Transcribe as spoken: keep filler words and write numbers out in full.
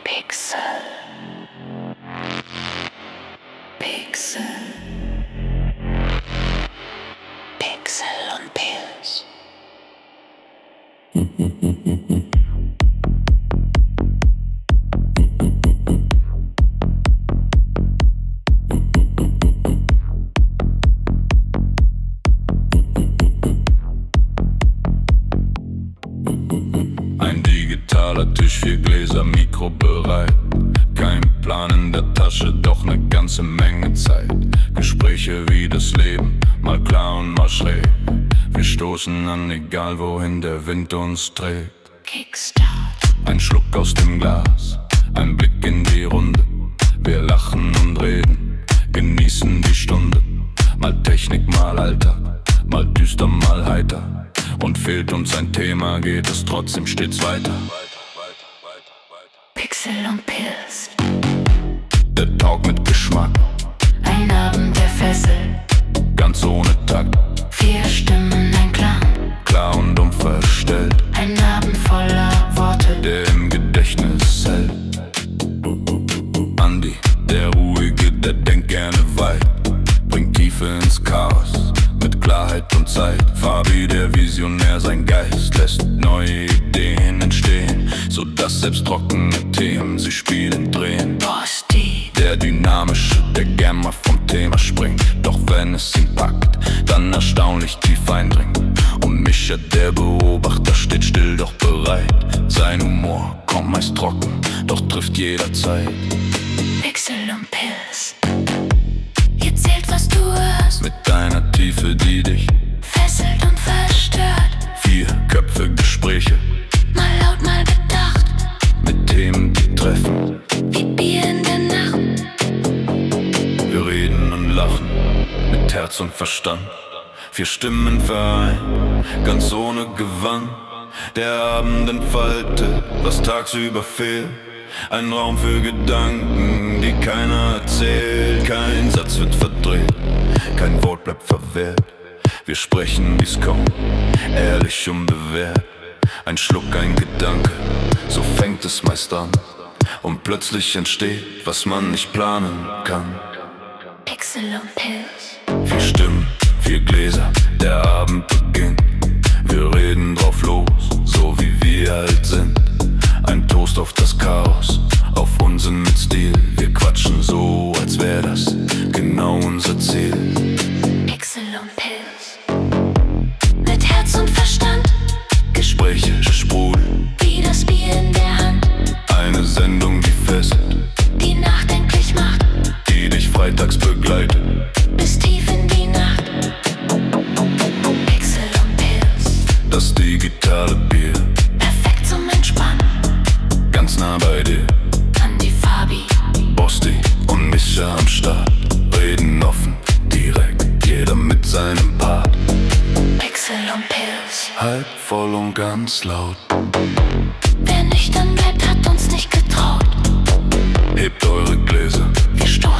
Pixel. Pixel. Pixel und Pilz. Ein digitaler Tisch, vier Gläser, Mikro bereit. Kein Plan in der Tasche, doch ne ganze Menge Zeit. Gespräche wie das Leben, mal klar und mal schräg. Wir stoßen an, egal wohin der Wind uns trägt. Kickstart. Ein Schluck aus dem Glas, ein Blick in die Runde. Wir lachen und reden, genießen die Stunde. Mal Technik, mal Alltag, mal düster, mal heiter. Und fehlt uns ein Thema, geht es trotzdem stets weiter. Pixel und Pilz. Der Talk mit Geschmack, Ein Abend der Fessel. ganz ohne Takt. Vier Stimmen, ein Klang. Klar und unverstellt, Ein Abend voller Worte. der im Gedächtnis hält. Andi, der Ruhige, der denkt gerne weit. Bringt Tiefe ins Chaos, mit Klarheit und Zeit. Fabi, der Visionär, sein Geist lässt neue Ideen entstehen, sodass selbst trockene Themen sich spielen drehen. Bosti. Der Dynamische, der gern mal vom Thema springt, doch wenn es ihn packt, dann erstaunlich tief eindringt. Und Micha, der Beobachter, steht still, doch bereit. Sein Humor kommt meist trocken, doch trifft jederzeit. Pixel und Pilz. Ihr zählt, was du hörst. Mit deiner Tiefe, die dich Fesselt und verstört. vier Köpfe Gespräche, Mal laut, mal bedacht. mit Themen, die treffen. Wie Bier in der Nacht. Wir reden und lachen, mit Herz und Verstand. Vier Stimmen vereint, ganz ohne Gewand. Der Abend entfaltet, was tagsüber fehlt. Ein Raum für Gedanken, die keiner erzählt. Kein Satz wird verdreht, kein Wort bleibt verwehrt. Wir sprechen, wie's kommt, ehrlich unbewehrt. Ein Schluck, ein Gedanke, so fängt es meist an. Und plötzlich entsteht, was man nicht planen kann. Pixel und Pilz. Vier Stimmen, vier Gläser, der Abend beginnt. Wir reden drauf los, so wie wir halt sind. Ein Toast auf das Chaos, auf Unsinn mit Stil. Wir quatschen so, als wär das genau unser Ziel. Pixel und Pilz. Mit Herz und Verstand. Gespräche sprudeln, Wie das Bier in der Hand. eine Sendung, die fesselt, Die nachdenklich macht. die dich freitags begleitet. Bis tief in die Nacht. Pixel und Pilz. Das digitale Bier, Perfekt zum Entspannen. ganz nah bei dir. Andi, Fabi. Bosti und Micha am Start, reden offen, direkt, jeder mit seinem Part. Pixel und Pilz. Halb voll und ganz laut, Wer nüchtern bleibt, hat uns nicht getraut. hebt eure Gläser, Wir stoßen